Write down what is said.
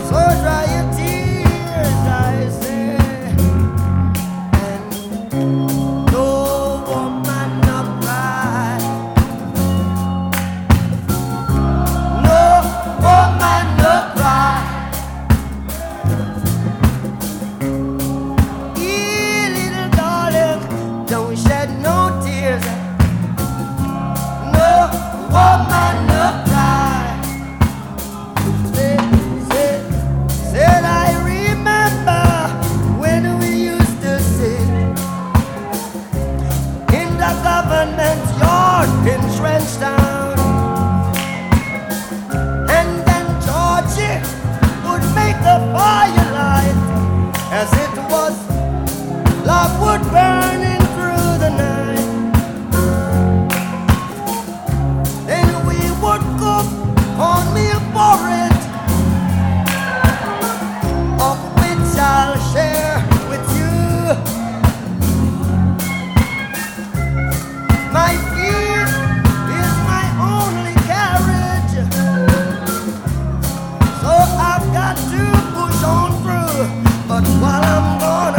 So dry your tears, I say, and no woman no cry, no woman no cry. Ee, little darling, don't shed no tears. No woman no cry. Said I remember when we used to sit in the government yard in Trenchtown, and then Georgie would make the firelight as it was logwood burning through the night. Then we would cook cornmeal porridge, of which I'll share with you. My feet is my only carriage, so I've got to push on through. But while I'm gone,